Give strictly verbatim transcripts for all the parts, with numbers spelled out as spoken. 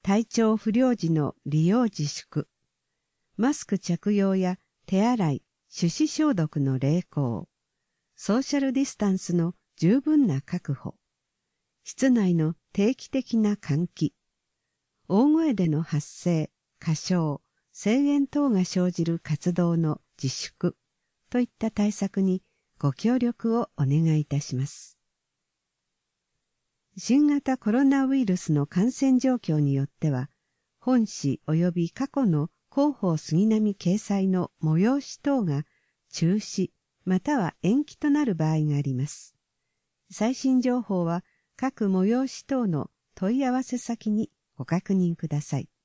体調不良時の利用自粛、マスク着用や手洗い、手指消毒の励行、ソーシャルディスタンスの十分な確保、室内の定期的な換気、大声での発声、歌唱、声援等が生じる活動の自粛といった対策にご協力をお願いいたします。新型コロナウイルスの感染状況によっては、本誌及び過去の広報杉並掲載の催し等が中止または延期となる場合があります。最新情報は各催し等の問い合わせ先にご確認ください。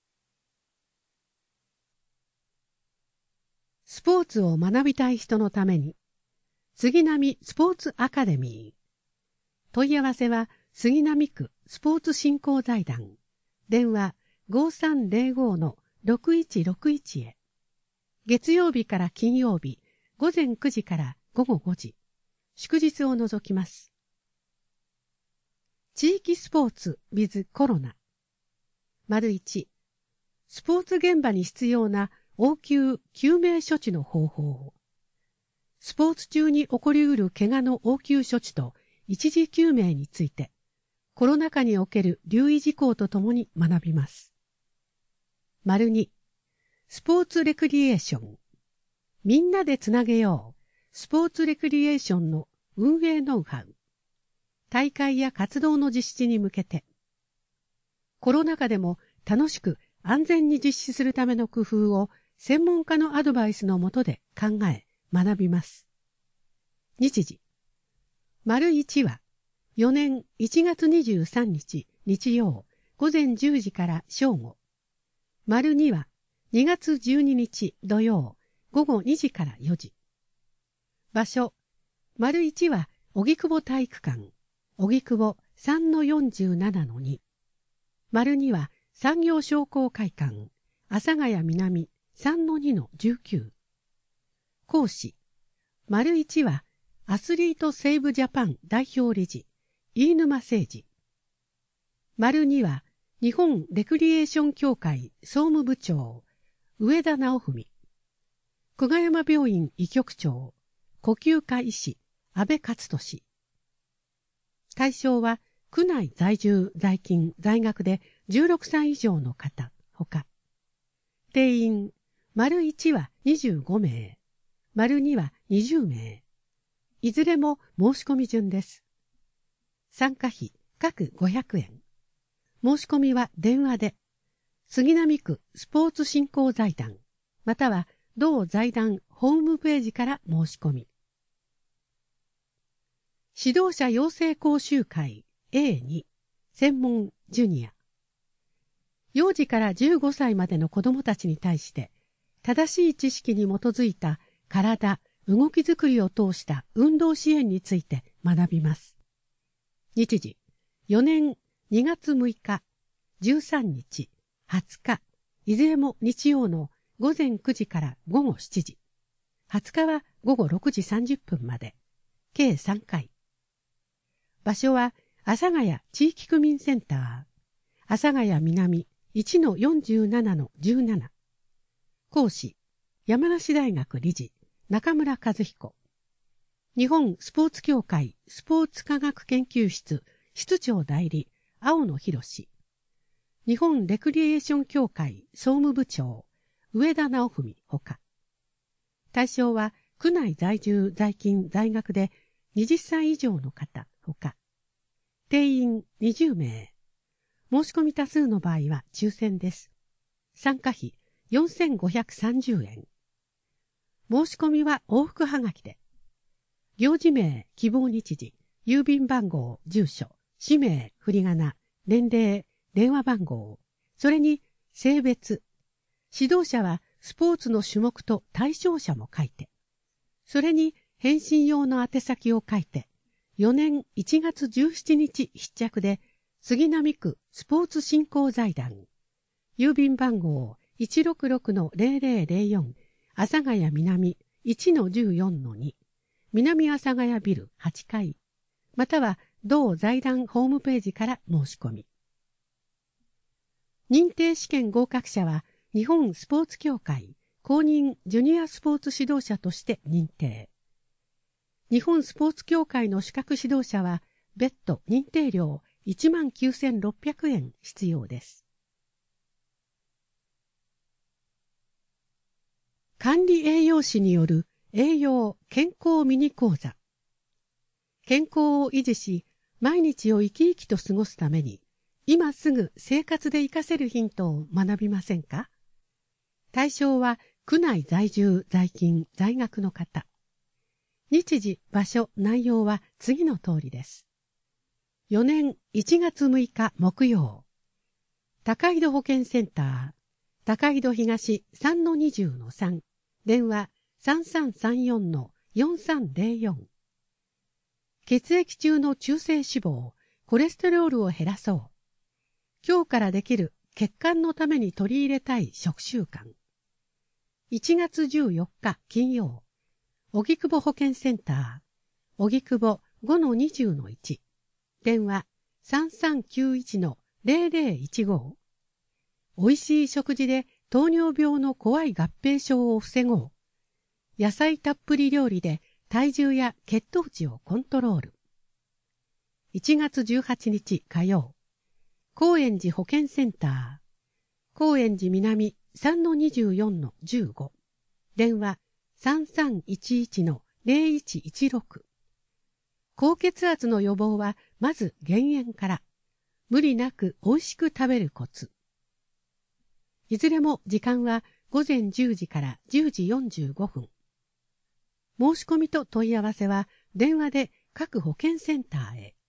スポーツを学びたい人のために、杉並スポーツアカデミー。問い合わせは杉並区スポーツ振興財団。電話 ごさんぜろごのろくいちろくいち へ。月曜日から金曜日、午前くじから午後ごじ。祝日を除きます。地域スポーツ with コロナ。丸いち、スポーツ現場に必要な応急救命処置の方法。スポーツ中に起こりうる怪我の応急処置と一時救命について、コロナ禍における留意事項とともに学びます。丸に、スポーツレクリエーション。みんなでつなげよう。スポーツレクリエーションの運営ノウハウ。大会や活動の実施に向けて。コロナ禍でも楽しく安全に実施するための工夫を専門家のアドバイスのもとで考え、学びます。日時。丸いちは、よねんいちがつにじゅうさんにち日曜午前じゅうじから正午。丸には、にがつじゅうににち土曜午後にじからよじ。場所。丸いちは、荻窪体育館。荻窪 さんのよんじゅうななのに。丸には、産業商工会館。阿佐ヶ谷南 さんのにのじゅうきゅう。講師。丸いちは、アスリートセーブジャパン代表理事、飯沼誠二。丸には、日本レクリエーション協会総務部長、上田直文。久我山病院医局長、呼吸科医師、安倍勝利。対象は、区内在住、在勤、在学でじゅうろくさい以上の方、ほか。定員、丸いちはにじゅうごめい、丸にはにじゅうめい。いずれも申し込み順です。参加費、各ごひゃくえん。申し込みは電話で、杉並区スポーツ振興財団、または同財団ホームページから申し込み。指導者養成講習会 エーに 専門ジュニア。幼児からじゅうごさいまでの子どもたちに対して、正しい知識に基づいた体、動きづくりを通した運動支援について学びます。日時、よねんにがつむいか、じゅうさんにち、はつか、いずれも日曜のごぜんくじからごごしちじ。はつかはごごろくじさんじゅっぷんまで。計さんかい。場所は、阿佐ヶ谷地域区民センター。阿佐ヶ谷南 いちのよんじゅうななのじゅうなな。講師、山梨大学理事、中村和彦。日本スポーツ協会スポーツ科学研究室室長代理、青野博。日本レクリエーション協会総務部長、上田直文ほか。対象は、区内在住、在勤、在学ではたち以上の方ほか。定員にじゅうめい。申し込み多数の場合は抽選です。参加費よんせんごひゃくさんじゅうえん。申し込みは往復はがきで。行事名、希望日時、郵便番号、住所、氏名、振り仮名、年齢、電話番号、それに性別。指導者はスポーツの種目と対象者も書いて。それに返信用の宛先を書いて、よねんいちがつじゅうしちにち必着で、杉並区スポーツ振興財団。郵便番号 いちろくろくのぜろぜろぜろよん、阿佐ヶ谷南 いちのじゅうよんのに、南阿佐ヶ谷ビルはちかい、または同財団ホームページから申し込み。 認定試験合格者は日本スポーツ協会公認ジュニアスポーツ指導者として認定。日本スポーツ協会の資格指導者は別途認定料いちまんきゅうせんろっぴゃくえん必要です。管理栄養士による栄養健康ミニ講座。健康を維持し、毎日を生き生きと過ごすために、今すぐ生活で活かせるヒントを学びませんか？対象は区内在住、在勤、在学の方。日時、場所、内容は次の通りです。よねんいちがつむいか木曜。高井戸保健センター、高井戸東 さんのにじゅうのさん、電話 さんさんさんよんのよんさんぜろよん。血液中の中性脂肪、コレステロールを減らそう。今日からできる血管のために取り入れたい食習慣。いちがつじゅうよっか金曜、荻窪保健センター、荻窪 ごのにじゅうのいち、電話 さんさんきゅういちのぜろぜろいちご。おいしい食事で糖尿病の怖い合併症を防ごう。野菜たっぷり料理で体重や血糖値をコントロール。いちがつじゅうはちにち火曜、高円寺保健センター、高円寺南 さんのにじゅうよんのじゅうご、電話 さんさんいちいちのぜろいちいちろく。高血圧の予防はまず減塩から、無理なく美味しく食べるコツ。いずれも時間はごぜんじゅうじからじゅうじよんじゅうごふん。申し込みと問い合わせは電話で各保健センターへ。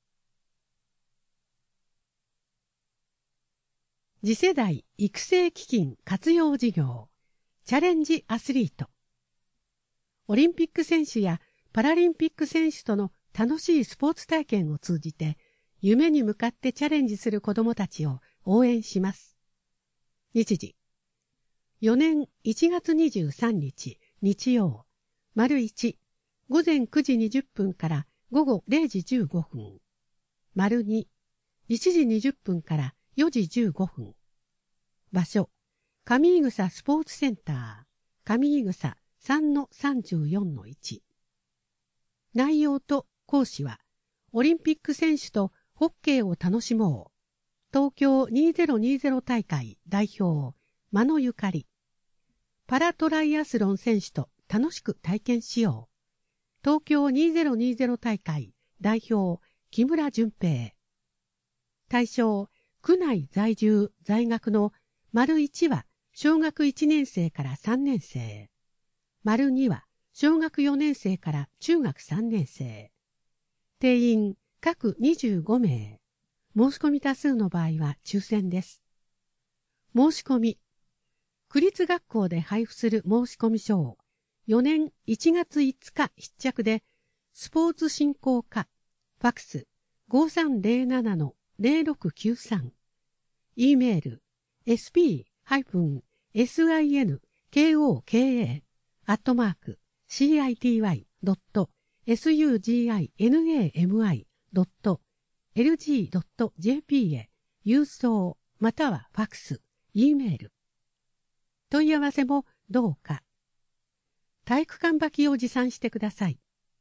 次世代育成基金活用事業、チャレンジアスリート。オリンピック選手やパラリンピック選手との楽しいスポーツ体験を通じて、夢に向かってチャレンジする子どもたちを応援します。日時、よねんいちがつにじゅうさんにち日曜、丸いち、ごぜんくじにじゅっぷんからごごれいじじゅうごふん。丸に、いちじにじゅっぷんからよじじゅうごふん。場所、上井草スポーツセンター、上井草 さんのさんじゅうよんのいち。内容と講師は、オリンピック選手とホッケーを楽しもう。東京にせんにじゅう大会代表、間野ゆかり。パラトライアスロン選手と楽しく体験しよう。東京にせんにじゅう大会代表、木村淳平。対象、区内在住、在学の丸いちは小学いちねんせいからさんねんせい。丸には小学よねんせいから中学さんねんせい。定員各にじゅうごめい。申し込み多数の場合は抽選です。申し込み。区立学校で配布する申し込み書をよねんいちがついつか必着で、スポーツ振興課、ファクス ごさんぜろななのぜろろくきゅうさん、E メール エスピーエスアイエヌケーオーケーエー アットマーク シーアイティーワイドットエスユージーアイエヌエーエムアイドットエルジードットジェーピー へ郵送またはファクス、E メール。問い合わせもどうか。体育館履きを持参してください。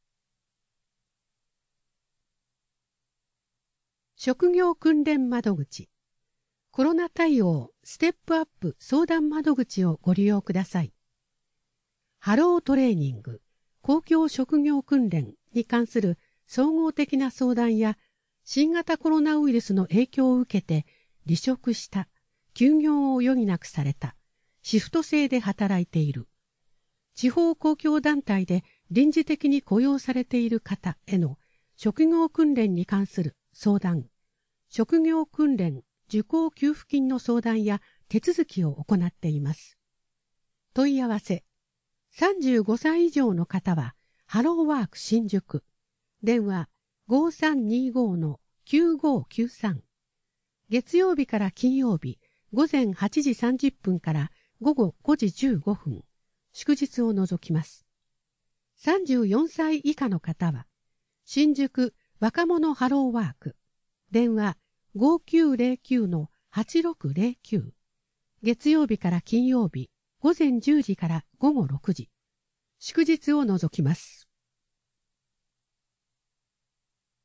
職業訓練窓口。コロナ対応ステップアップ相談窓口をご利用ください。ハロートレーニング、公共職業訓練に関する総合的な相談や新型コロナウイルスの影響を受けて離職した、休業を余儀なくされた、シフト制で働いている、地方公共団体で臨時的に雇用されている方への職業訓練に関する相談、職業訓練受講給付金の相談や手続きを行っています。問い合わせ、さんじゅうごさい以上の方はハローワーク新宿、電話 ごさんにごのきゅうごきゅうさん、月曜日から金曜日ごぜんはちじさんじゅっぷんからごごごじじゅうごふん、祝日を除きます。さんじゅうよんさい以下の方は新宿若者ハローワーク、電話 ごきゅうぜろきゅうのはちろくゼロきゅう。月曜日から金曜日、午前じゅうじから午後ろくじ。祝日を除きます。